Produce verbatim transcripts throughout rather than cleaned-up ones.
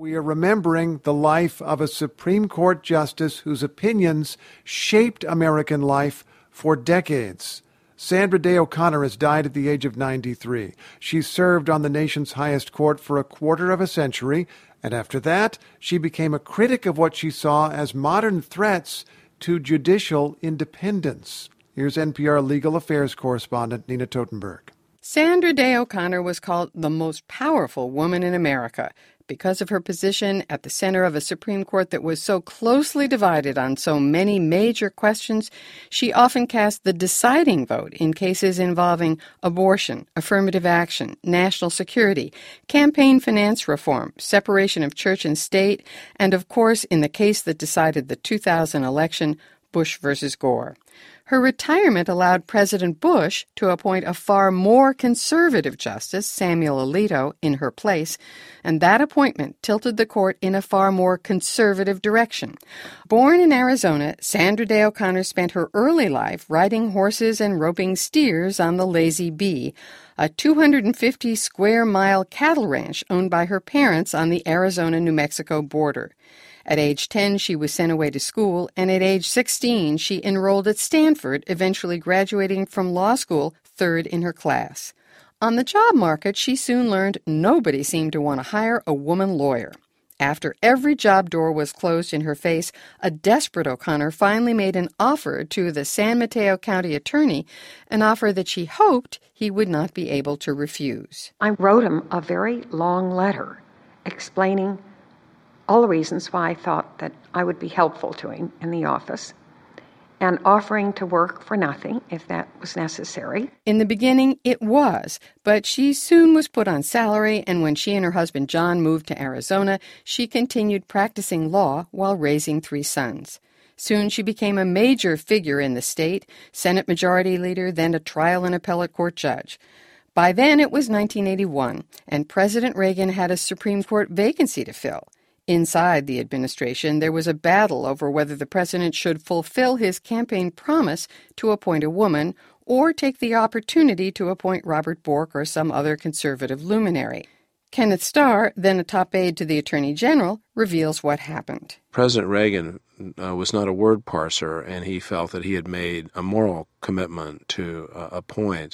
We are remembering the life of a Supreme Court justice whose opinions shaped American life for decades. Sandra Day O'Connor has died at the age of ninety-three. She served on the nation's highest court for a quarter of a century, and after that, she became a critic of what she saw as modern threats to judicial independence. Here's N P R legal affairs correspondent Nina Totenberg. Sandra Day O'Connor was called the most powerful woman in America because of her position at the center of a Supreme Court that was so closely divided on so many major questions. She often cast the deciding vote in cases involving abortion, affirmative action, national security, campaign finance reform, separation of church and state, and of course, in the case that decided the two thousand election, Bush versus Gore. Her retirement allowed President Bush to appoint a far more conservative justice, Samuel Alito, in her place, and that appointment tilted the court in a far more conservative direction. Born in Arizona, Sandra Day O'Connor spent her early life riding horses and roping steers on the Lazy Bee, a two hundred fifty square mile cattle ranch owned by her parents on the Arizona-New Mexico border. At age ten, she was sent away to school, and at age sixteen, she enrolled at Stanford, eventually graduating from law school third in her class. On the job market, she soon learned nobody seemed to want to hire a woman lawyer. After every job door was closed in her face, a desperate O'Connor finally made an offer to the San Mateo County attorney, an offer that she hoped he would not be able to refuse. I wrote him a very long letter explaining all the reasons why I thought that I would be helpful to him in the office, and offering to work for nothing if that was necessary. In the beginning, it was, but she soon was put on salary, and when she and her husband John moved to Arizona, she continued practicing law while raising three sons. Soon she became a major figure in the state, Senate Majority Leader, then a trial and appellate court judge. By then, it was nineteen eighty-one, and President Reagan had a Supreme Court vacancy to fill. Inside the administration, there was a battle over whether the president should fulfill his campaign promise to appoint a woman or take the opportunity to appoint Robert Bork or some other conservative luminary. Kenneth Starr, then a top aide to the Attorney General, reveals what happened. President Reagan uh, was not a word parser, and he felt that he had made a moral commitment to uh, appoint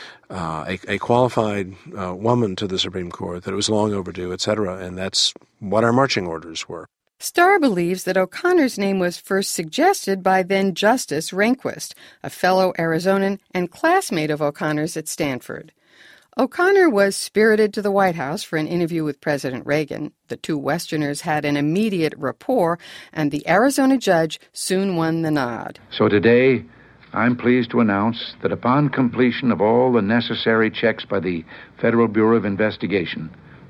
uh, a, a qualified uh, woman to the Supreme Court, that it was long overdue, et cetera, and that's what our marching orders were. Starr believes that O'Connor's name was first suggested by then Justice Rehnquist, a fellow Arizonan and classmate of O'Connor's at Stanford. O'Connor was spirited to the White House for an interview with President Reagan. The two Westerners had an immediate rapport, and the Arizona judge soon won the nod. So today, I'm pleased to announce that upon completion of all the necessary checks by the Federal Bureau of Investigation,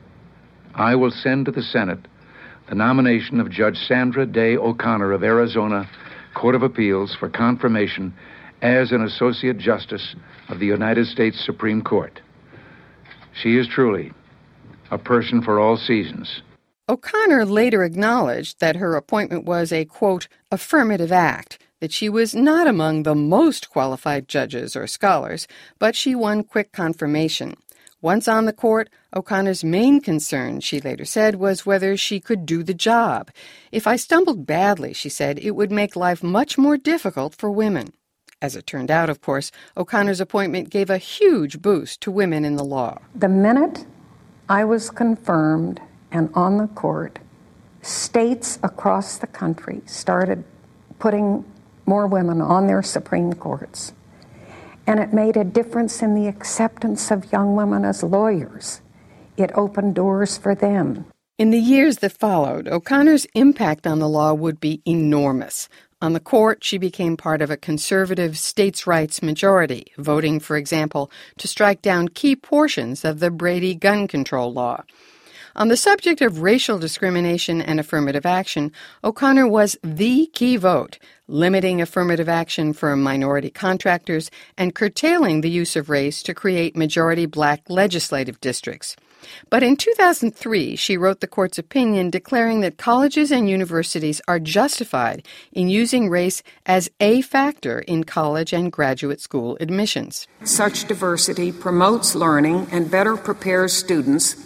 I will send to the Senate the nomination of Judge Sandra Day O'Connor of Arizona Court of Appeals for confirmation as an Associate Justice of the United States Supreme Court. She is truly a person for all seasons. O'Connor later acknowledged that her appointment was a, quote, affirmative act, that she was not among the most qualified judges or scholars, but she won quick confirmation. Once on the court, O'Connor's main concern, she later said, was whether she could do the job. If I stumbled badly, she said, it would make life much more difficult for women. As it turned out, of course, O'Connor's appointment gave a huge boost to women in the law. The minute I was confirmed and on the court, states across the country started putting more women on their Supreme Courts. And it made a difference in the acceptance of young women as lawyers. It opened doors for them. In the years that followed, O'Connor's impact on the law would be enormous. On the court, she became part of a conservative states' rights majority, voting, for example, to strike down key portions of the Brady gun control law. On the subject of racial discrimination and affirmative action, O'Connor was the key vote, limiting affirmative action for minority contractors and curtailing the use of race to create majority black legislative districts. But in two thousand three, she wrote the court's opinion declaring that colleges and universities are justified in using race as a factor in college and graduate school admissions. Such diversity promotes learning and better prepares students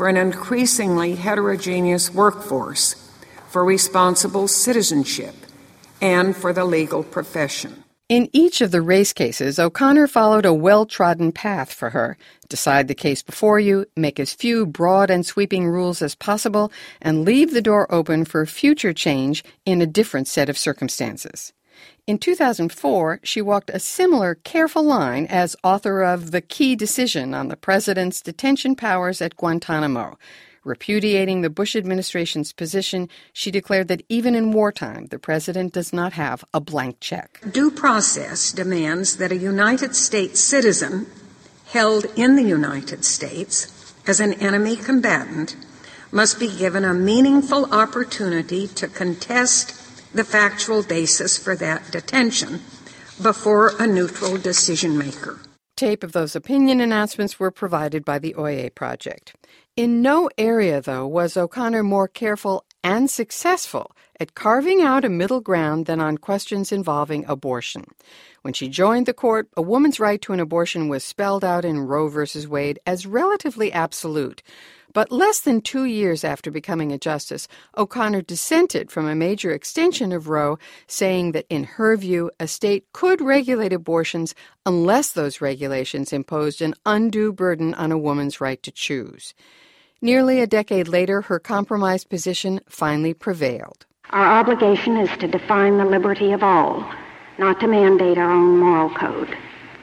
for an increasingly heterogeneous workforce, for responsible citizenship, and for the legal profession. In each of the race cases, O'Connor followed a well-trodden path for her. Decide the case before you, make as few broad and sweeping rules as possible, and leave the door open for future change in a different set of circumstances. In two thousand four, she walked a similar careful line as author of The Key Decision on the President's Detention Powers at Guantanamo. Repudiating the Bush administration's position, she declared that even in wartime, the president does not have a blank check. Due process demands that a United States citizen held in the United States as an enemy combatant must be given a meaningful opportunity to contest the factual basis for that detention before a neutral decision maker. Tape of those opinion announcements were provided by the O I A Project. In no area, though, was O'Connor more careful and successful at carving out a middle ground than on questions involving abortion. When she joined the court, a woman's right to an abortion was spelled out in Roe v. Wade as relatively absolute. But less than two years after becoming a justice, O'Connor dissented from a major extension of Roe, saying that in her view, a state could regulate abortions unless those regulations imposed an undue burden on a woman's right to choose. Nearly a decade later, her compromised position finally prevailed. Our obligation is to define the liberty of all, not to mandate our own moral code.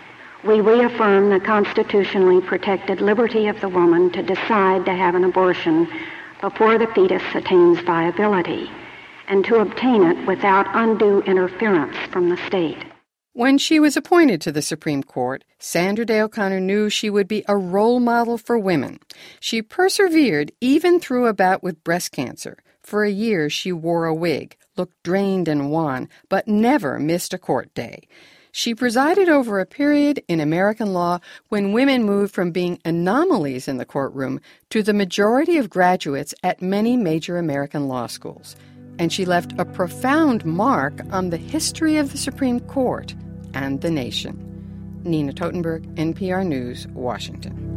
We reaffirm the constitutionally protected liberty of the woman to decide to have an abortion before the fetus attains viability, and to obtain it without undue interference from the state. When she was appointed to the Supreme Court, Sandra Day O'Connor knew she would be a role model for women. She persevered even through a bout with breast cancer. For a year, she wore a wig, looked drained and wan, but never missed a court day. She presided over a period in American law when women moved from being anomalies in the courtroom to the majority of graduates at many major American law schools. And she left a profound mark on the history of the Supreme Court and the nation. Nina Totenberg, N P R News, Washington.